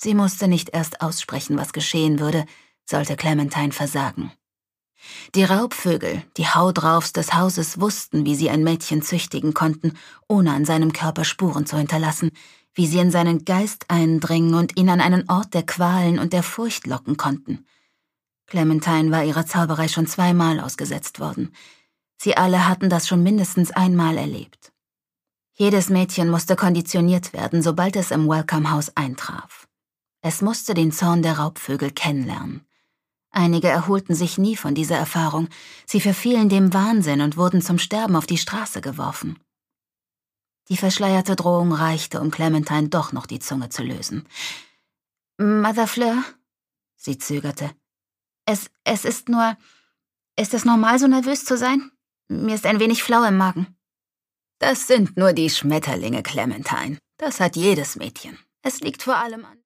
Sie musste nicht erst aussprechen, was geschehen würde, sollte Clementine versagen. Die Raubvögel, die Haudraufs des Hauses, wussten, wie sie ein Mädchen züchtigen konnten, ohne an seinem Körper Spuren zu hinterlassen, wie sie in seinen Geist eindringen und ihn an einen Ort der Qualen und der Furcht locken konnten. Clementine war ihrer Zauberei schon 2-mal ausgesetzt worden. Sie alle hatten das schon mindestens einmal erlebt. Jedes Mädchen musste konditioniert werden, sobald es im Welcome House eintraf. Es musste den Zorn der Raubvögel kennenlernen. Einige erholten sich nie von dieser Erfahrung. Sie verfielen dem Wahnsinn und wurden zum Sterben auf die Straße geworfen. Die verschleierte Drohung reichte, um Clementine doch noch die Zunge zu lösen. »Mother Fleur?« Sie zögerte. Ist es normal, so nervös zu sein? Mir ist ein wenig flau im Magen.« »Das sind nur die Schmetterlinge, Clementine. Das hat jedes Mädchen. Es liegt vor allem an...«